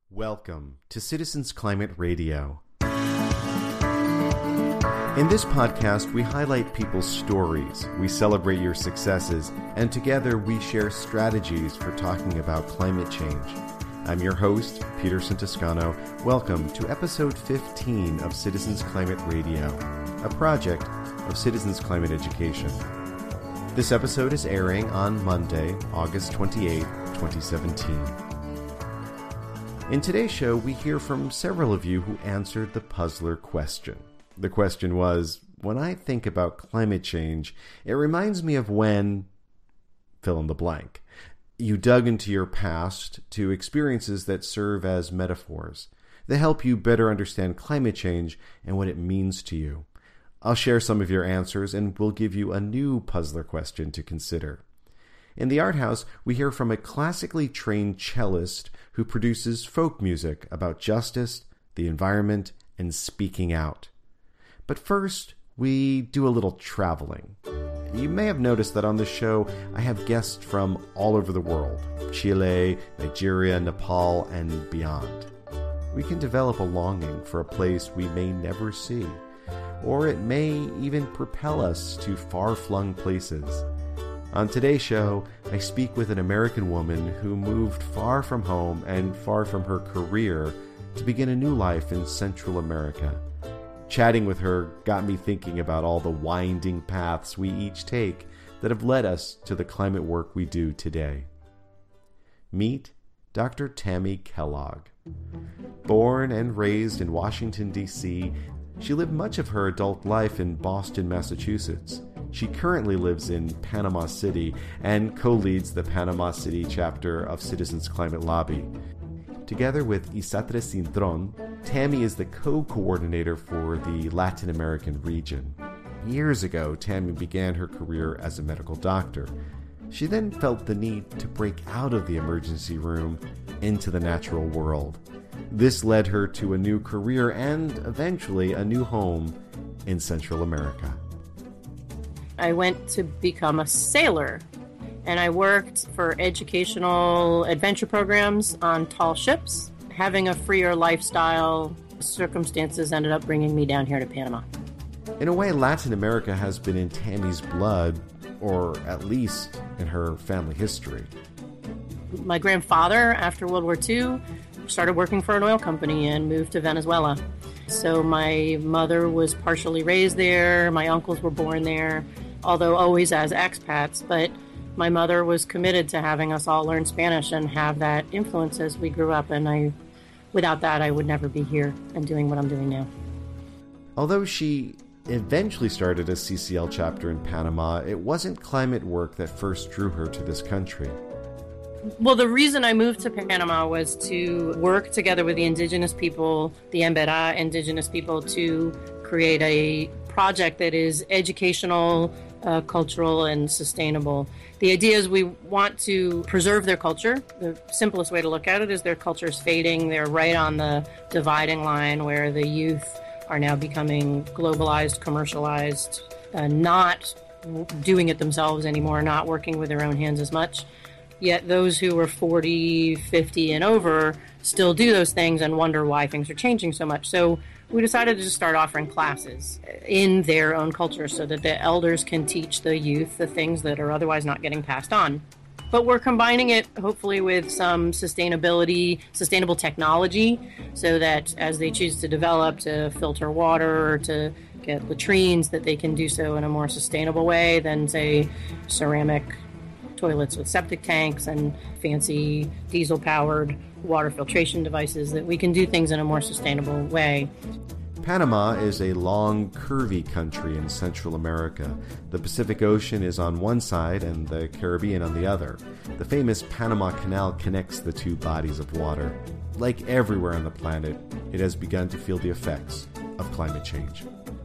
Welcome to Citizens Climate Radio. In this podcast, we highlight people's stories, we celebrate your successes, and together we share strategies for talking about climate change. I'm your host, Peterson Toscano. Welcome to episode 15 of Citizens Climate Radio, a project of Citizens Climate Education. This episode is airing on Monday, August 28, 2017. In today's show, we hear from several of you who answered the puzzler question. The question was, when I think about climate change, it reminds me of when... fill in the blank. You dug into your past to experiences that serve as metaphors. They help you better understand climate change and what it means to you. I'll share some of your answers and we'll give you a new puzzler question to consider. In the Art House, we hear from a classically trained cellist who produces folk music about justice, the environment, and speaking out. But first, we do a little traveling. You may have noticed that on the show, I have guests from all over the world: Chile, Nigeria, Nepal, and beyond. We can develop a longing for a place we may never see, or it may even propel us to far-flung places. On today's show, I speak with an American woman who moved far from home and far from her career to begin a new life in Central America. Chatting with her got me thinking about all the winding paths we each take that have led us to the climate work we do today. Meet Dr. Tammy Kellogg. Born and raised in Washington, D.C., she lived much of her adult life in Boston, Massachusetts. She currently lives in Panama City and co-leads the Panama City chapter of Citizens Climate Lobby. Together with Isatre Cintron, Tammy is the co-coordinator for the Latin American region. Years ago, Tammy began her career as a medical doctor. She then felt the need to break out of the emergency room into the natural world. This led her to a new career and, eventually, a new home in Central America. I went to become a sailor, and I worked for educational adventure programs on tall ships. Having a freer lifestyle, circumstances ended up bringing me down here to Panama. In a way, Latin America has been in Tammy's blood, or at least in her family history. My grandfather, after World War II, started working for an oil company and moved to Venezuela. So my mother was partially raised there, my uncles were born there, although always as expats, but my mother was committed to having us all learn Spanish and have that influence as we grew up, and without that, I would never be here and doing what I'm doing now. Although she eventually started a CCL chapter in Panama, it wasn't climate work that first drew her to this country. Well, the reason I moved to Panama was to work together with the indigenous people, the Emberá indigenous people, to create a project that is educational, cultural, and sustainable. The idea is we want to preserve their culture. The simplest way to look at it is their culture is fading. They're right on the dividing line where the youth are now becoming globalized, commercialized, not doing it themselves anymore, not working with their own hands as much. Yet those who are 40, 50 and over still do those things and wonder why things are changing so much. So we decided to just start offering classes in their own culture so that the elders can teach the youth the things that are otherwise not getting passed on. But we're combining it, hopefully, with some sustainable technology, so that as they choose to develop, to filter water or to get latrines, that they can do so in a more sustainable way than, say, ceramic toilets with septic tanks and fancy diesel-powered water filtration devices, that we can do things in a more sustainable way. Panama is a long, curvy country in Central America. The Pacific Ocean is on one side and the Caribbean on the other. The famous Panama Canal connects the two bodies of water. Like everywhere on the planet, it has begun to feel the effects of climate change.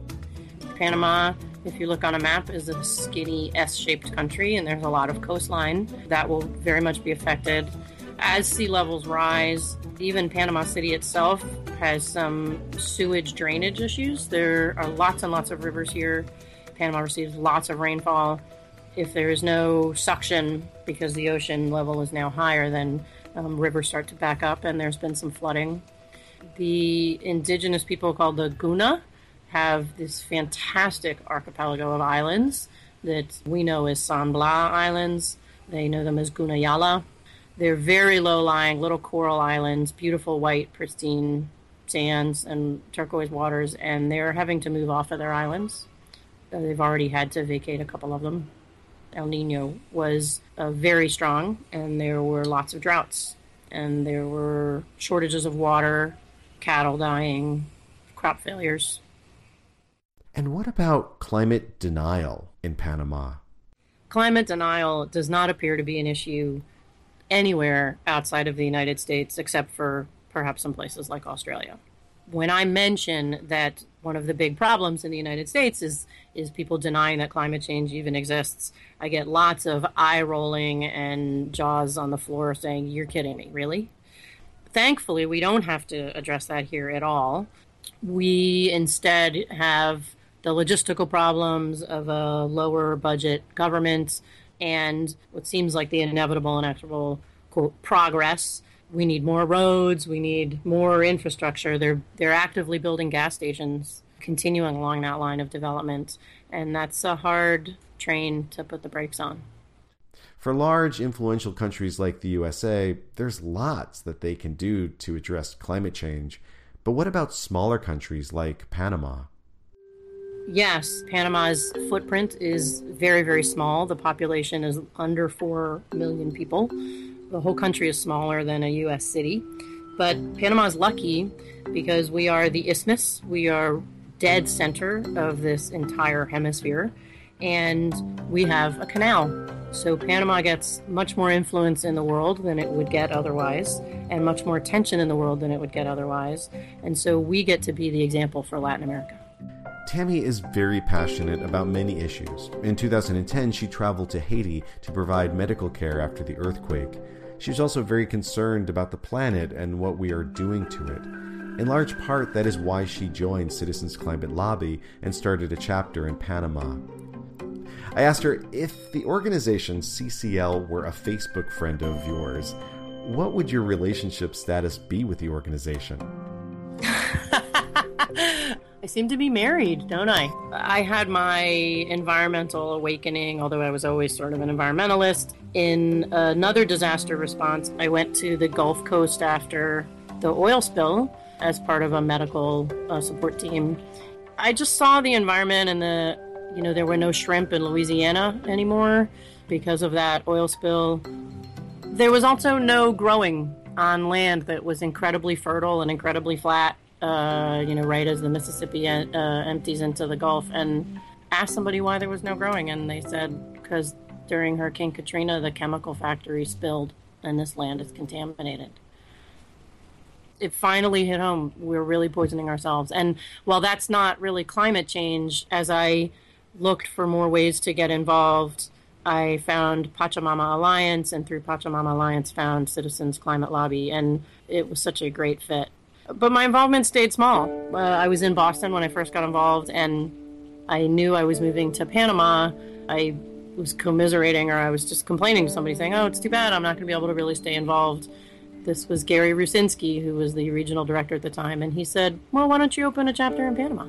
Panama, if you look on a map, is a skinny S-shaped country, and there's a lot of coastline that will very much be affected. As sea levels rise, even Panama City itself has some sewage drainage issues. There are lots and lots of rivers here. Panama receives lots of rainfall. If there is no suction, because the ocean level is now higher, then Rivers start to back up, and there's been some flooding. The indigenous people called the Guna have this fantastic archipelago of islands that we know as San Blas Islands. They know them as Gunayala. They're very low-lying, little coral islands, beautiful white, pristine sands and turquoise waters, and they're having to move off of their islands. They've already had to vacate a couple of them. El Nino was very strong, and there were lots of droughts, and there were shortages of water, cattle dying, crop failures. And what about climate denial in Panama? Climate denial does not appear to be an issue anywhere outside of the United States, except for perhaps some places like Australia. When I mention that one of the big problems in the United States is people denying that climate change even exists, I get lots of eye rolling and jaws on the floor saying, "You're kidding me, really?" Thankfully, we don't have to address that here at all. We instead have the logistical problems of a lower budget government and what seems like the inevitable and inexorable, quote, progress. We need more roads. We need more infrastructure. They're actively building gas stations, continuing along that line of development. And that's a hard train to put the brakes on. For large, influential countries like the USA, there's lots that they can do to address climate change. But what about smaller countries like Panama? Yes, Panama's footprint is very, very small. The population is under 4 million people. The whole country is smaller than a U.S. city. But Panama's lucky because we are the isthmus. We are dead center of this entire hemisphere. And we have a canal. So Panama gets much more influence in the world than it would get otherwise, and much more attention in the world than it would get otherwise. And so we get to be the example for Latin America. Tammy is very passionate about many issues. In 2010, she traveled to Haiti to provide medical care after the earthquake. She's also very concerned about the planet and what we are doing to it. In large part, that is why she joined Citizens Climate Lobby and started a chapter in Panama. I asked her if the organization CCL were a Facebook friend of yours, what would your relationship status be with the organization? I seem to be married, don't I? I had my environmental awakening, although I was always sort of an environmentalist. In another disaster response, I went to the Gulf Coast after the oil spill as part of a medical support team. I just saw the environment and there were no shrimp in Louisiana anymore because of that oil spill. There was also no growing on land that was incredibly fertile and incredibly flat. Right as the Mississippi empties into the Gulf, and asked somebody why there was no growing, and they said because during Hurricane Katrina the chemical factory spilled and this land is contaminated. It finally hit home. We're really poisoning ourselves. And while that's not really climate change, as I looked for more ways to get involved, I found Pachamama Alliance, and through Pachamama Alliance found Citizens Climate Lobby, and it was such a great fit. But my involvement stayed small. I was in Boston when I first got involved, and I knew I was moving to Panama. I was commiserating, or I was just complaining to somebody saying, "Oh, it's too bad I'm not going to be able to really stay involved." This was Gary Rusinski, who was the regional director at the time, and he said, "Well, why don't you open a chapter in Panama?"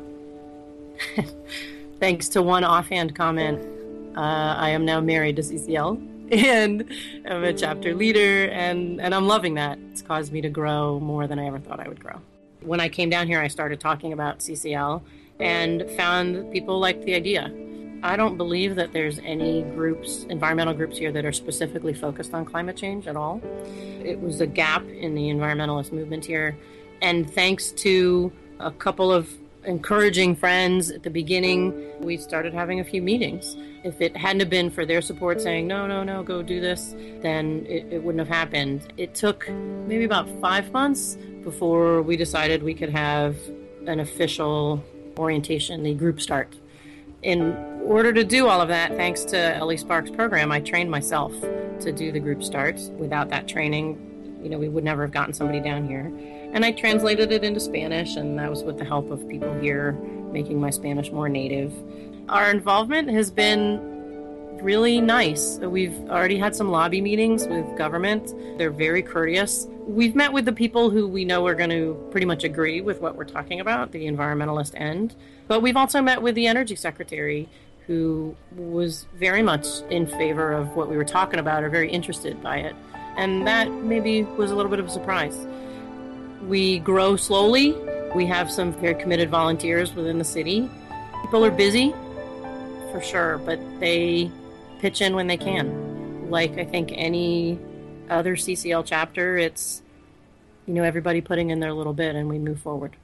Thanks to one offhand comment, I am now married to CCL. And I'm a chapter leader, and I'm loving that. It's caused me to grow more than I ever thought I would grow. When I came down here, I started talking about CCL and found people liked the idea. I don't believe that there's any environmental groups here that are specifically focused on climate change at all. It was a gap in the environmentalist movement here. And thanks to a couple of encouraging friends at the beginning, we started having a few meetings. If it hadn't have been for their support saying, no, go do this, then it wouldn't have happened. It took maybe about 5 months before we decided we could have an official orientation, the group start. In order to do all of that, thanks to Ellie Sparks' program, I trained myself to do the group starts. Without that training, we would never have gotten somebody down here. And I translated it into Spanish, and that was with the help of people here, making my Spanish more native. Our involvement has been really nice. We've already had some lobby meetings with government. They're very courteous. We've met with the people who we know are going to pretty much agree with what we're talking about, the environmentalist end. But we've also met with the energy secretary, who was very much in favor of what we were talking about, or very interested by it. And that maybe was a little bit of a surprise. We grow slowly. We have some very committed volunteers within the city. People are busy, for sure, but they pitch in when they can. Like, I think any other CCL chapter, it's, everybody putting in their little bit, and we move forward.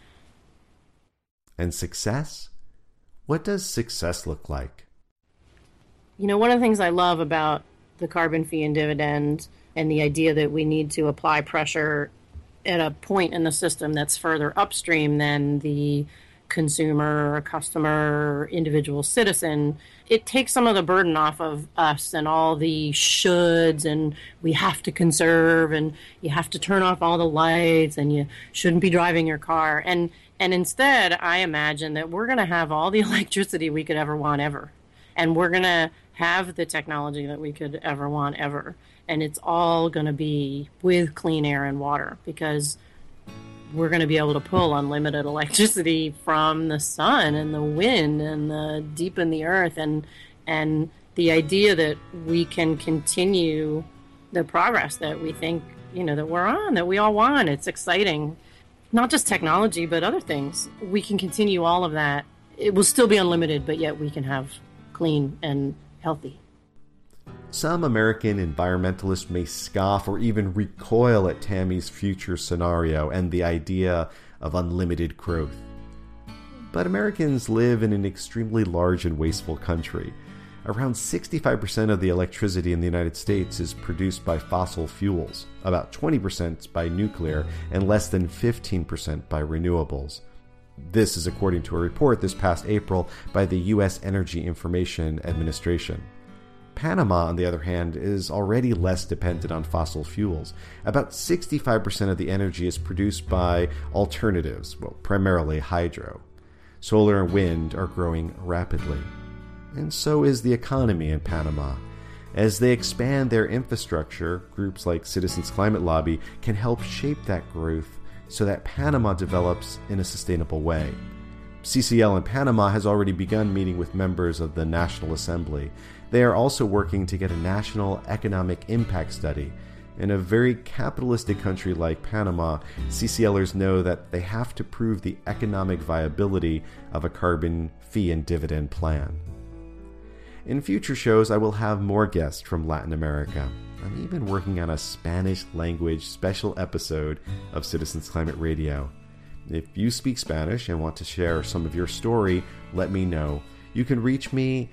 And success? What does success look like? One of the things I love about the carbon fee and dividend, and the idea that we need to apply pressure at a point in the system that's further upstream than the consumer, customer, individual citizen, it takes some of the burden off of us and all the shoulds, and we have to conserve, and you have to turn off all the lights, and you shouldn't be driving your car. And instead, I imagine that we're going to have all the electricity we could ever want ever. And we're going to have the technology that we could ever want ever. And it's all going to be with clean air and water, because we're going to be able to pull unlimited electricity from the sun and the wind and the deep in the earth. And the idea that we can continue the progress that we think, that we're on, that we all want, it's exciting. Not just technology, but other things. We can continue all of that. It will still be unlimited, but yet we can have clean and healthy. Some American environmentalists may scoff or even recoil at Tammy's future scenario and the idea of unlimited growth. But Americans live in an extremely large and wasteful country. Around 65% of the electricity in the United States is produced by fossil fuels, about 20% by nuclear, and less than 15% by renewables. This is according to a report this past April by the U.S. Energy Information Administration. Panama, on the other hand, is already less dependent on fossil fuels. About 65% of the energy is produced by alternatives, primarily hydro. Solar and wind are growing rapidly. And so is the economy in Panama. As they expand their infrastructure, groups like Citizens Climate Lobby can help shape that growth so that Panama develops in a sustainable way. CCL in Panama has already begun meeting with members of the National Assembly. They are also working to get a national economic impact study. In a very capitalistic country like Panama, CCLers know that they have to prove the economic viability of a carbon fee and dividend plan. In future shows, I will have more guests from Latin America. I'm even working on a Spanish language special episode of Citizens Climate Radio. If you speak Spanish and want to share some of your story, let me know. You can reach me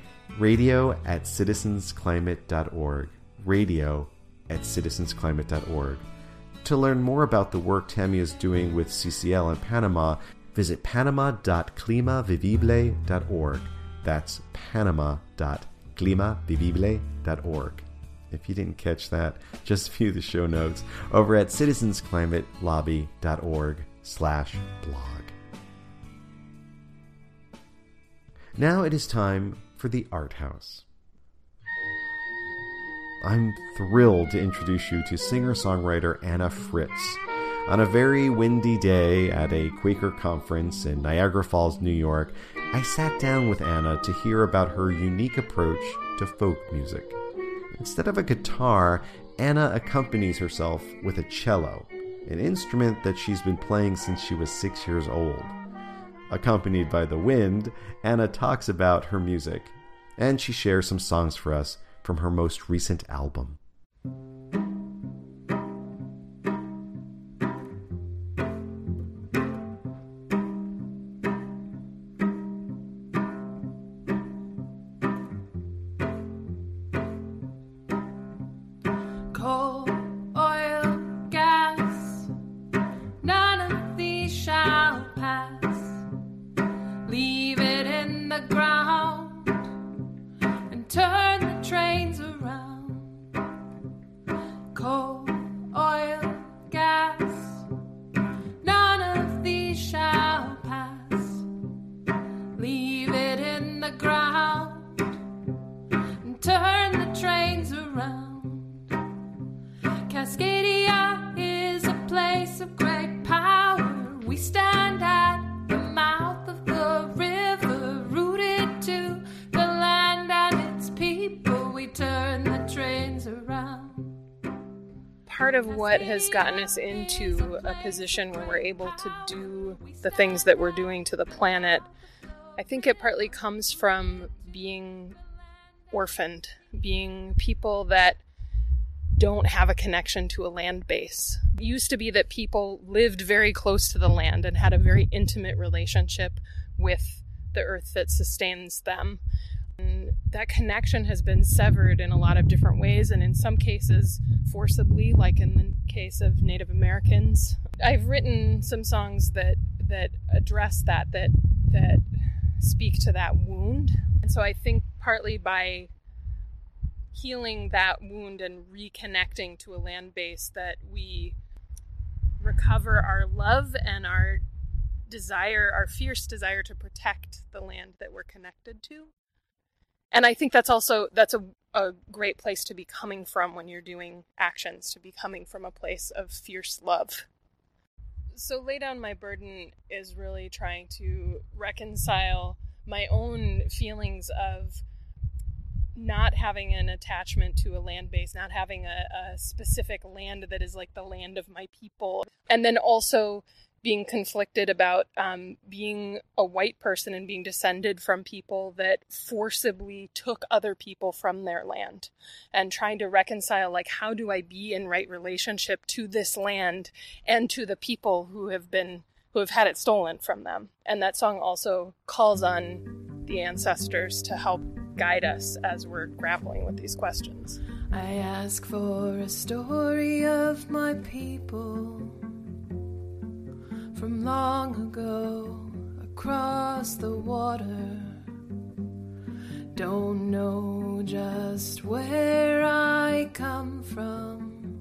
radio@citizensclimate.org. radio@citizensclimate.org. To learn more about the work Tammy is doing with CCL in Panama, visit panama.climavivible.org. That's panama.climavivible.org. If you didn't catch that, just view the show notes over at citizensclimatelobby.org/blog. Now it is time for the Art House. I'm thrilled to introduce you to singer-songwriter Anna Fritz. On a very windy day at a Quaker conference in Niagara Falls, New York, I sat down with Anna to hear about her unique approach to folk music. Instead of a guitar, Anna accompanies herself with a cello, an instrument that she's been playing since she was 6 years old. Accompanied by the wind, Anna talks about her music, and she shares some songs for us from her most recent album. of great power. We stand at the mouth of the river, rooted to the land and its people. We turn the trains around. Part of what has gotten us into a position where we're able to do the things that we're doing to the planet, I think it partly comes from being orphaned, being people that don't have a connection to a land base. It used to be that people lived very close to the land and had a very intimate relationship with the earth that sustains them. And that connection has been severed in a lot of different ways, and in some cases forcibly, like in the case of Native Americans. I've written some songs that address that speak to that wound. And so I think partly by healing that wound and reconnecting to a land base that we recover our love and our desire, our fierce desire to protect the land that we're connected to. And I think that's a great place to be coming from when you're doing actions, to be coming from a place of fierce love. So Lay Down My Burden is really trying to reconcile my own feelings of not having an attachment to a land base, not having a specific land that is like the land of my people, and then also being conflicted about being a white person and being descended from people that forcibly took other people from their land, and trying to reconcile, like, how do I be in right relationship to this land and to the people who have had it stolen from them. And that song also calls on the ancestors to help guide us as we're grappling with these questions. I ask for a story of my people from long ago, across the water. Don't know just where I come from,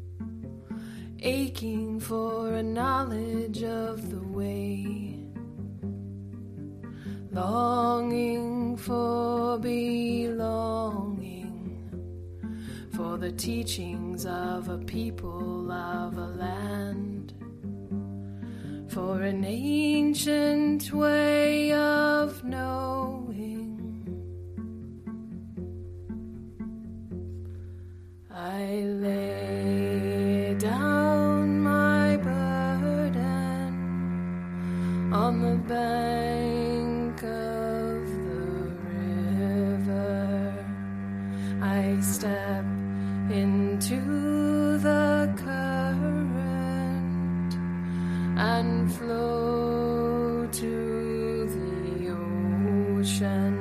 aching for a knowledge of the way, longing for belonging, for the teachings of a people of a land, for an ancient way of knowing. I lay down my burden on the bank of the river. I step into the current and flow to the ocean.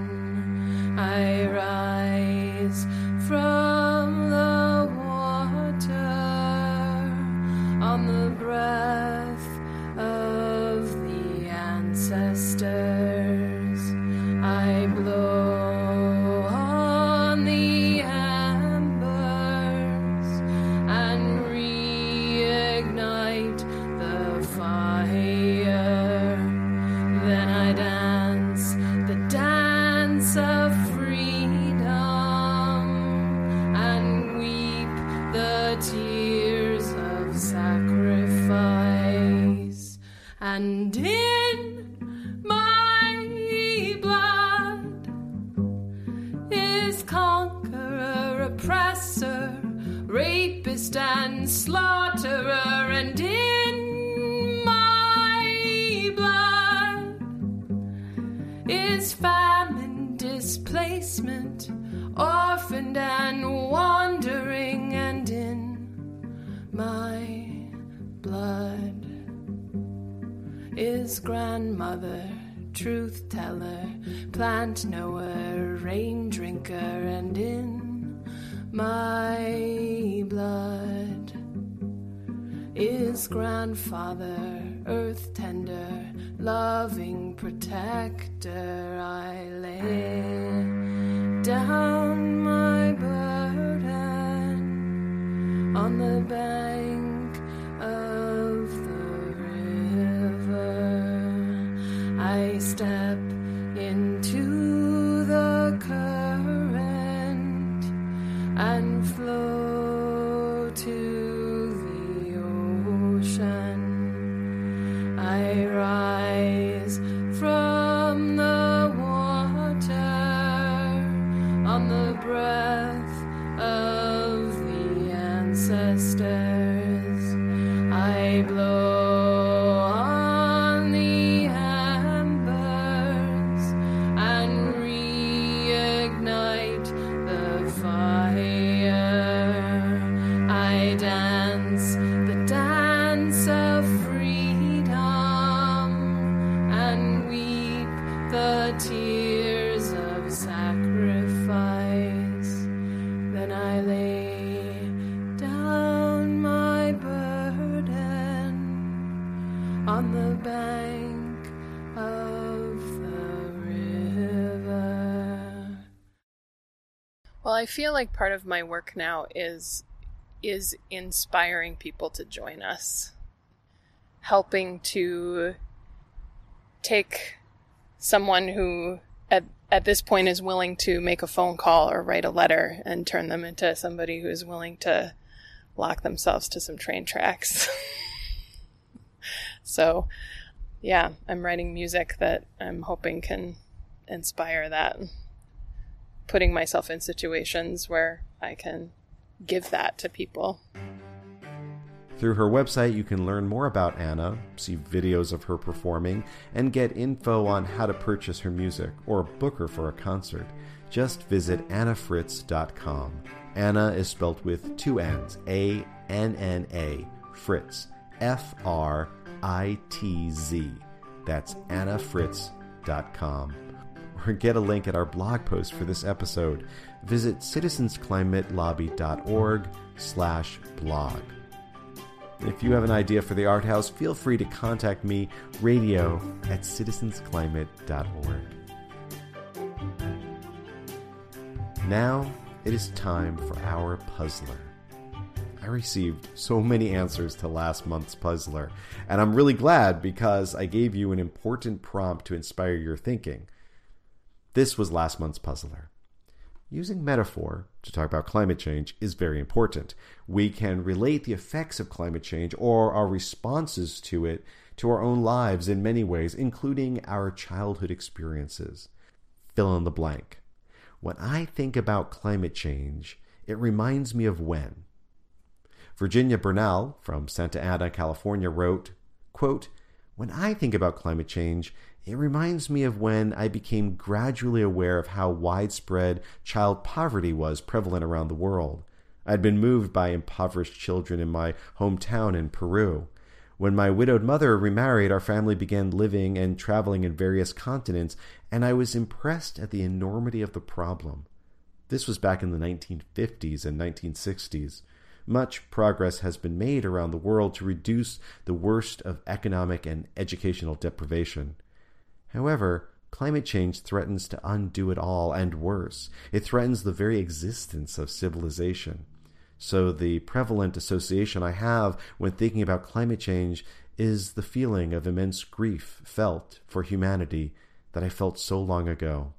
I rise from the water on the breath of the ancestors. I blow on the embers and reignite the fire. Then I dance the dance of freedom and weep the tears of sacrifice. And in my blood is conqueror, oppressor, rapist and slaughterer. And in my blood is famine, displacement, orphaned and wandering. And in my blood is grandmother, truth teller, plant knower, rain drinker. And in my blood is grandfather, earth tender, loving protector. I lay down my burden on the bank of the river. I step into the current and flow to the ocean. on the bank of the river. Well, I feel like part of my work now is inspiring people to join us, helping to take someone who at this point is willing to make a phone call or write a letter and turn them into somebody who is willing to lock themselves to some train tracks. So, yeah, I'm writing music that I'm hoping can inspire that, putting myself in situations where I can give that to people. Through her website, you can learn more about Anna, see videos of her performing, and get info on how to purchase her music or book her for a concert. Just visit annafritz.com. Anna is spelled with two N's, A-N-N-A, Fritz, F-R-I-T-Z. That's annafritz.com. Or get a link at our blog post for this episode. Visit citizensclimatelobby.org/blog. If you have an idea for the Art House, feel free to contact me, radio@citizensclimate.org. Now it is time for our puzzler. I received so many answers to last month's puzzler, and I'm really glad because I gave you an important prompt to inspire your thinking. This was last month's puzzler. Using metaphor to talk about climate change is very important. We can relate the effects of climate change or our responses to it to our own lives in many ways, including our childhood experiences. Fill in the blank. When I think about climate change, it reminds me of when. Virginia Bernal from Santa Ana, California wrote, quote, "When I think about climate change, it reminds me of when I became gradually aware of how widespread child poverty was prevalent around the world. I'd been moved by impoverished children in my hometown in Peru. When my widowed mother remarried, our family began living and traveling in various continents, and I was impressed at the enormity of the problem. This was back in the 1950s and 1960s. Much progress has been made around the world to reduce the worst of economic and educational deprivation. However, climate change threatens to undo it all, and worse, it threatens the very existence of civilization. So the prevalent association I have when thinking about climate change is the feeling of immense grief felt for humanity that I felt so long ago."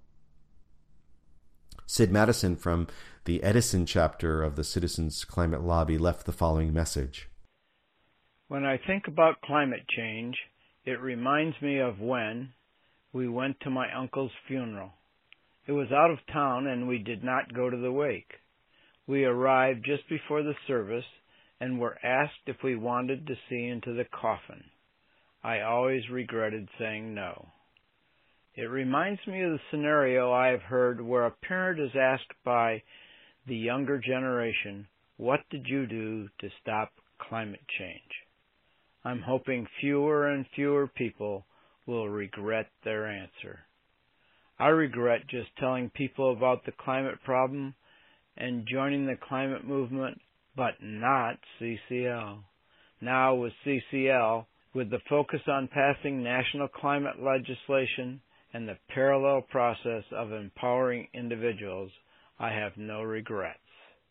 Sid Madison from the Edison chapter of the Citizens Climate Lobby left the following message. "When I think about climate change, it reminds me of when we went to my uncle's funeral. It was out of town and we did not go to the wake. We arrived just before the service and were asked if we wanted to see into the coffin. I always regretted saying no. It reminds me of the scenario I have heard where a parent is asked by the younger generation, 'What did you do to stop climate change?' I'm hoping fewer and fewer people will regret their answer. I regret just telling people about the climate problem and joining the climate movement, but not CCL. Now with CCL, with the focus on passing national climate legislation and the parallel process of empowering individuals, I have no regrets."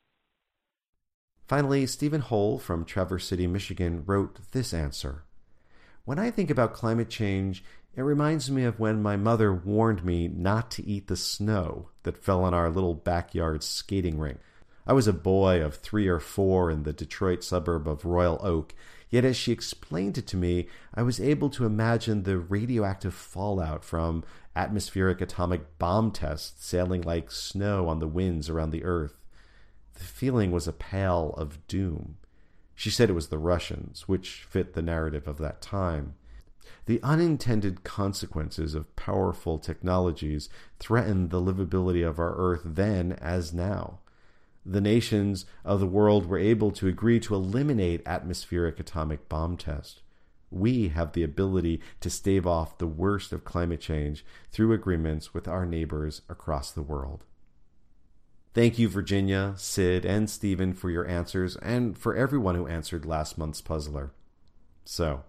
Finally, Stephen Hull from Traverse City, Michigan wrote this answer. "When I think about climate change, it reminds me of when my mother warned me not to eat the snow that fell on our little backyard skating rink. I was a boy of 3 or 4 in the Detroit suburb of Royal Oak, yet as she explained it to me, I was able to imagine the radioactive fallout from atmospheric atomic bomb tests sailing like snow on the winds around the Earth. The feeling was a pall of doom. She said it was the Russians, which fit the narrative of that time. The unintended consequences of powerful technologies threatened the livability of our Earth then as now. The nations of the world were able to agree to eliminate atmospheric atomic bomb tests. We have the ability to stave off the worst of climate change through agreements with our neighbors across the world." Thank you, Virginia, Sid, and Stephen for your answers, and for everyone who answered last month's puzzler. So,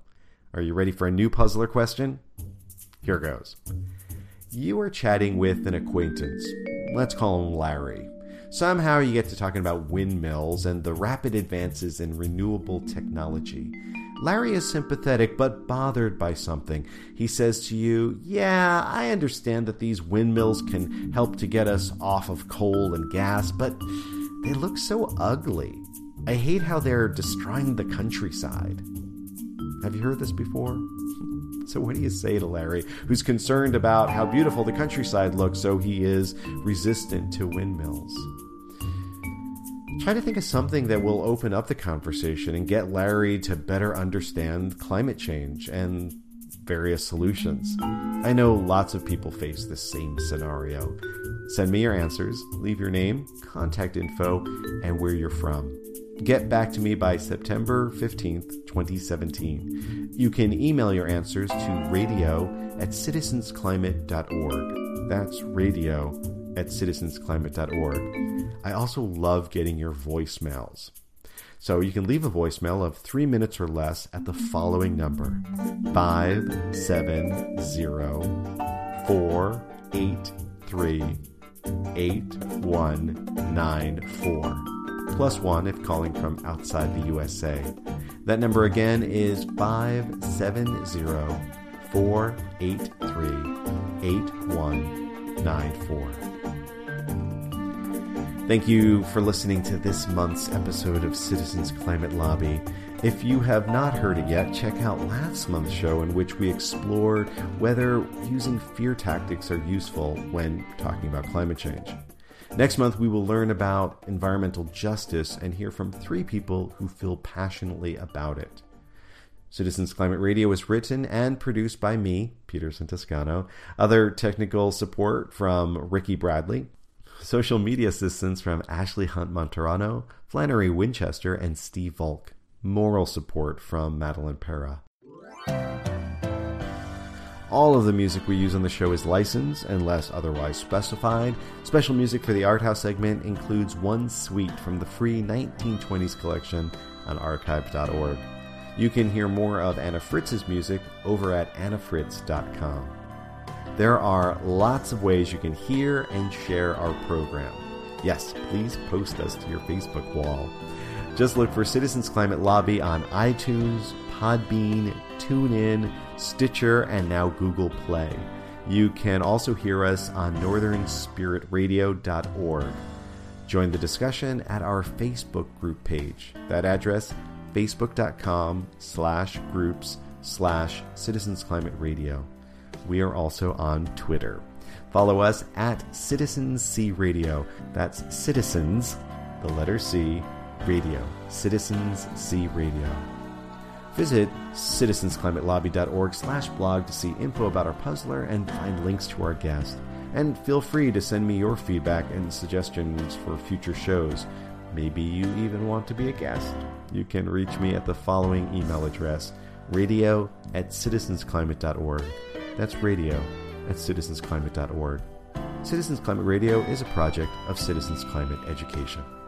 Are you ready for a new puzzler question? Here goes. You are chatting with an acquaintance. Let's call him Larry. Somehow you get to talking about windmills and the rapid advances in renewable technology. Larry is sympathetic but bothered by something. He says to you, "Yeah, I understand that these windmills can help to get us off of coal and gas, but they look so ugly. I hate how they're destroying the countryside." Have you heard this before? So what do you say to Larry, who's concerned about how beautiful the countryside looks, so he is resistant to windmills? Try to think of something that will open up the conversation and get Larry to better understand climate change and various solutions. I know lots of people face this same scenario. Send me your answers, leave your name, contact info, and where you're from. Get back to me by September 15th, 2017. You can email your answers to radio@citizensclimate.org. That's radio@citizensclimate.org. I also love getting your voicemails. So you can leave a voicemail of 3 minutes or less at the following number: 570-483-8194. +1 if calling from outside the USA. That number again is 570-483-8194. Thank you for listening to this month's episode of Citizens Climate Lobby. If you have not heard it yet, check out last month's show in which we explored whether using fear tactics are useful when talking about climate change. Next month, we will learn about environmental justice and hear from 3 people who feel passionately about it. Citizens Climate Radio is written and produced by me, Peter Santoscano. Other technical support from Ricky Bradley. Social media assistance from Ashley Hunt Monterano, Flannery Winchester, and Steve Volk. Moral support from Madeline Pera. All of the music we use on the show is licensed unless otherwise specified. Special music for the Art House segment includes one suite from the free 1920s collection on archive.org. You can hear more of Anna Fritz's music over at annafritz.com. There are lots of ways you can hear and share our program. Yes, please post us to your Facebook wall. Just look for Citizens Climate Lobby on iTunes, Podbean, TuneIn, Stitcher, and now Google Play. You can also hear us on northernspiritradio.org. Join the discussion at our Facebook group page. That address, facebook.com/groups/Citizens Climate Radio. We are also on Twitter. Follow us at Citizens C Radio. That's Citizens, the letter C, Radio. Citizens C Radio. Visit citizensclimatelobby.org/blog to see info about our puzzler and find links to our guest. And feel free to send me your feedback and suggestions for future shows. Maybe you even want to be a guest. You can reach me at the following email address: radio@citizensclimate.org. That's radio@citizensclimate.org. Citizens Climate Radio is a project of Citizens Climate Education.